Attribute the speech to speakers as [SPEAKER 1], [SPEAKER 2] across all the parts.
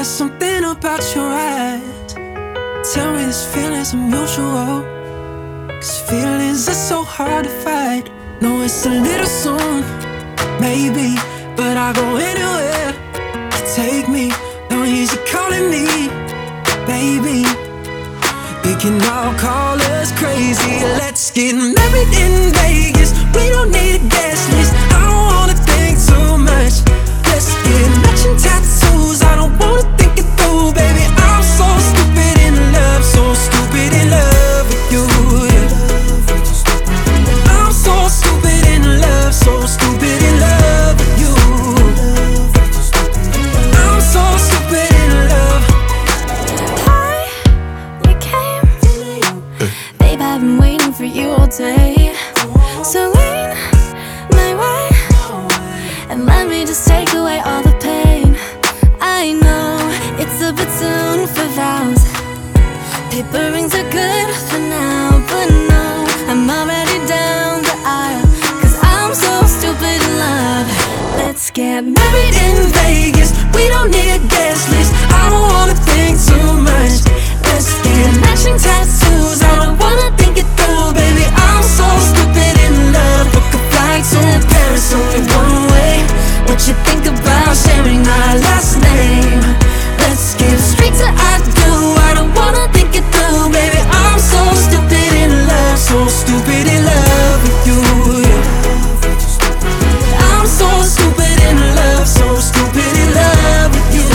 [SPEAKER 1] There's something about your eyes. Tell me this feeling's unusual, 'cause feelings are so hard to fight. No, it's a little soon, maybe, but I'll go anywhere to take me. No, he's calling me, baby. They can all call us crazy. Let's get married in Vegas. We don't need a guest list. I don't wanna think too much. Let's get matching tattoos. I don't wanna think it through, baby. I'm so stupid in love, so stupid in love with you. I'm so stupid in love, so stupid in love with you. I'm so stupid in love.
[SPEAKER 2] Hi, you came. Babe, I've been waiting for you all day. So lean my way and let me just take away all the pain. I know it's a bit soon for vows. Paper rings are good for now, but no, I'm already down the aisle, 'cause I'm so stupid in love. Let's get married in Vegas. We don't need a guest list. I don't wanna think too much. Let's get matching tattoos. I don't wanna think it through, baby. I'm so stupid in love. Book a flight to Paris, only one way. What you think about sharing our last name? Let's get straight to I do. I don't wanna think it through, baby. I'm so stupid in love, so stupid in love with you. I'm so stupid in love, so stupid in love with you.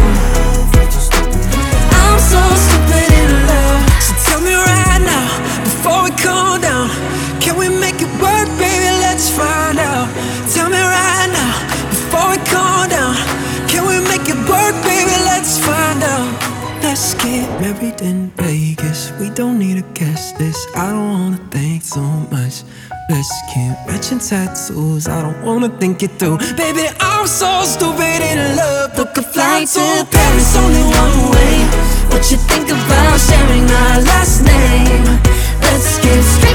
[SPEAKER 2] I'm so stupid in love. So tell me right now, before we cool down, can we make it work, baby? Let's find out. Tell me right now, before we cool down, can we make it work, baby? Let's find out. Let's get married in Vegas. We don't need a guest list. I don't wanna think too much. Let's get matching tattoos. I don't wanna think it through, baby. I'm so stupid in love. Book a flight to Paris, only one way. What you think about sharing our last name? Let's get straight